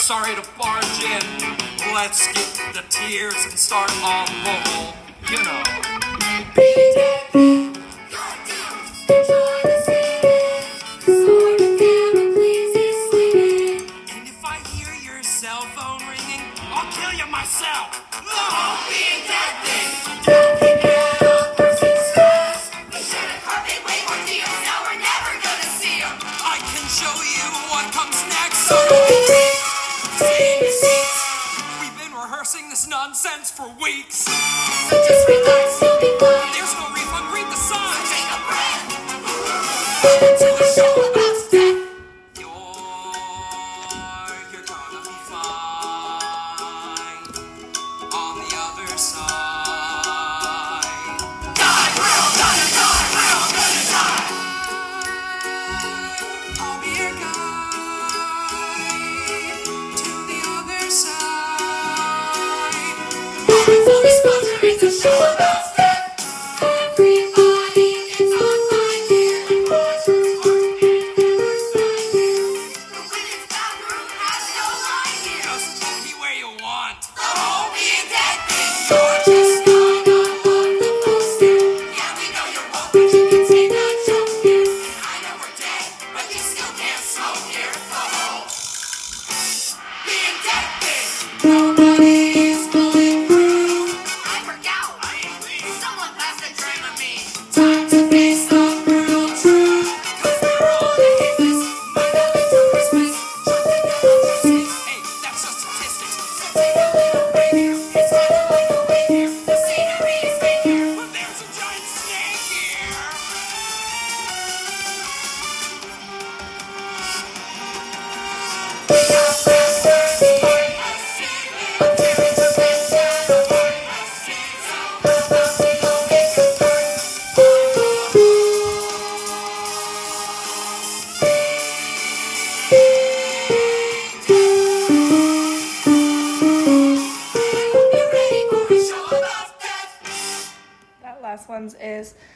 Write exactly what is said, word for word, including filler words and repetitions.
sorry to barge in. Let's skip the tears and start on roll, you know. And if I hear your cell phone ringing, I'll kill you myself. The whole being dead thing. Don't keep it up, person stress. We should have carpet way more deals. Now we're never gonna see them. I can show you what comes next. So we've been rehearsing this nonsense for weeks. So just relax, you'll be fine. There's no refund, read the sign. So take a breath. To a show about death. You're, you're gonna be fine. On the other side. Die, we're all gonna die, we're all gonna die. I'll be your guide to the other side. Full disclosure, it's a show about death. Everybody gets on fine here. And monsters are never sign here. The women's bathroom has no line here. Just be where you want. The whole being dead thing. You're just not on what the folks do. Yeah, we know you're woke, but you can take a joke here. And I know we're dead, but you still can't smoke here. The whole being dead thing. Nobody is bulletproof. I work out. I ain't clean. Someone passed a dream of me. Time to face the brutal truth. Cause we're all nameless. My belly's on Christmas. Jumping down on justice. Hey, that's just statistics. So take a little break here. It's kind of like a wave here. The scenery is fake here. But there's a giant snake here. We got masters here. But there is a big shadow here. So how about we go make a start? I hope you're ready for a show about death. That last one is